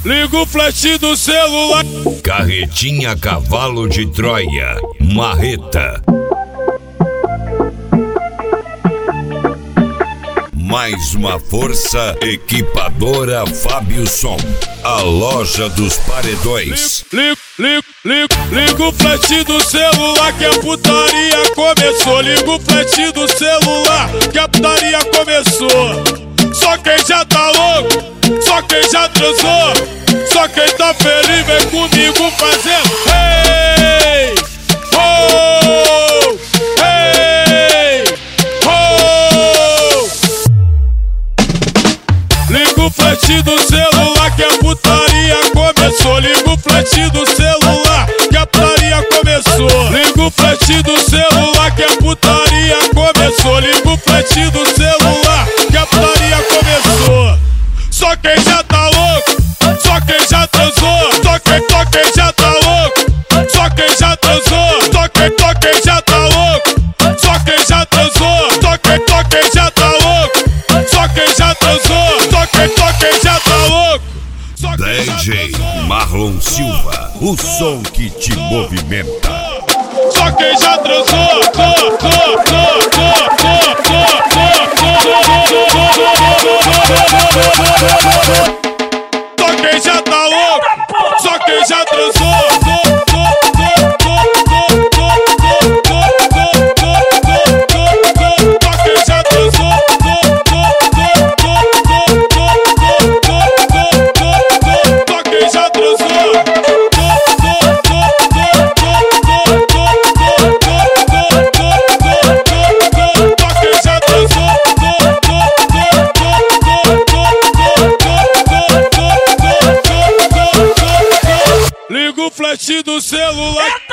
Liga o flash do celular. Carretinha cavalo de Troia, marreta. Mais uma força equipadora Fábio Som, a loja dos paredões. Liga o flash do celular que a putaria começou. Liga o flash do celular que a putaria começou. Só quem já tá louco, só quem já transou, só quem tá feliz vem comigo fazendo hey, oh, hey, oh. Liga o flash do celular que a putaria começou. Liga o flash do celular que a putaria começou. Liga o flash do celular que a putaria começou. Liga o flash do celular que a putaria começou. Só quem já tá louco, só quem já transou, só quem já tá louco, só quem já transou, só quem já tá louco, só quem já transou, só quem já tá louco, só quem já transou, só quem já tá louco. DJ Marlon Silva, o som que te movimenta. Só quem já transou, só quem já tá louco, só quem já transou. Liga o flash do celular.